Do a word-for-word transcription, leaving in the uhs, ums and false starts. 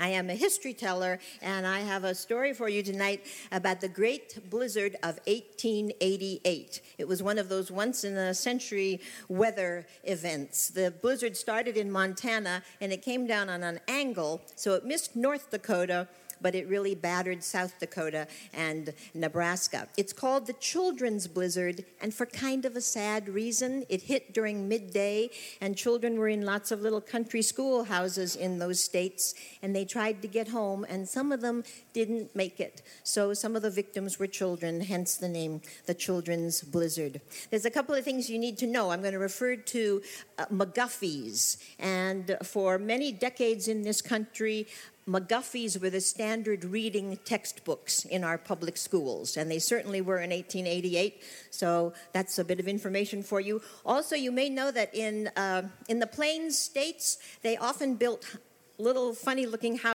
I am a history teller, and I have a story for you tonight about the Great Blizzard of eighteen eighty-eight. It was one of those once-in-a-century weather events. The blizzard started in Montana, and it came down on an angle, so it missed North Dakota, but it really battered South Dakota and Nebraska. It's called the Children's Blizzard, and for kind of a sad reason. It hit during midday, and children were in lots of little country schoolhouses in those states, and they tried to get home, and some of them didn't make it. So some of the victims were children, hence the name, the Children's Blizzard. There's a couple of things you need to know. I'm going to refer to uh, McGuffies, and for many decades in this country, McGuffies were the standard reading textbooks in our public schools, and they certainly were in eighteen eighty-eight, so that's a bit of information for you. Also, you may know that in, uh, in the Plains states, they often built little funny-looking houses